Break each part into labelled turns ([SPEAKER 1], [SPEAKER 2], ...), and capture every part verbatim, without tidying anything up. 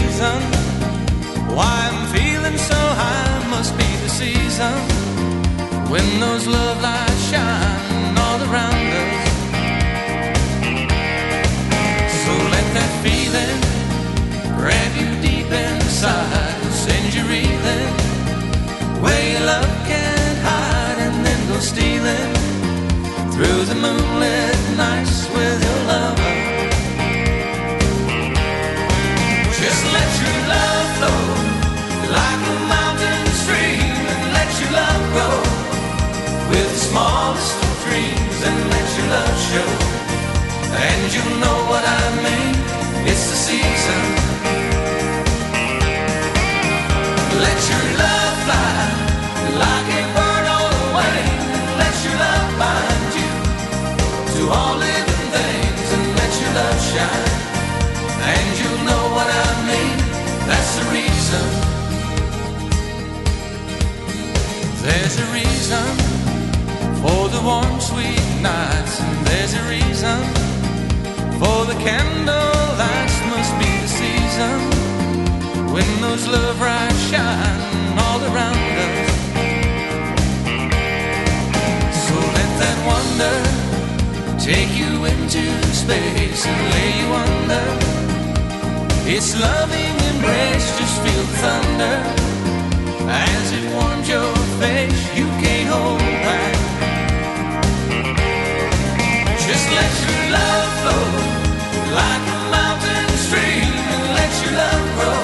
[SPEAKER 1] reason why I'm feeling so high. Must be the season when those love lights shine all around us. So let that feeling grab you deep inside and send you reeling where your love can't hide, and then go stealing through the moonlit nights with your lover. Just let your love flow like a mountain stream, and let your love grow with the smallest of dreams, and let your love show, and you'll know what I mean. It's the season. Let your love fly like a bird on the wing, and let your love bind you to all living things, and let your love shine, and you'll know what I mean. That's the reason. There's a reason for the warm sweet nights, and there's a reason for the candle lights. Must be the season when those love lights shine all around us. So let that wonder take you into space and lay you under its loving embrace. Just feel the thunder as it warms your face. You can't hold back. Just let your love flow like a mountain stream, and let your love grow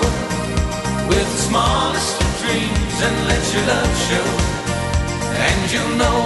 [SPEAKER 1] with the smallest of dreams, and let your love show, and you'll know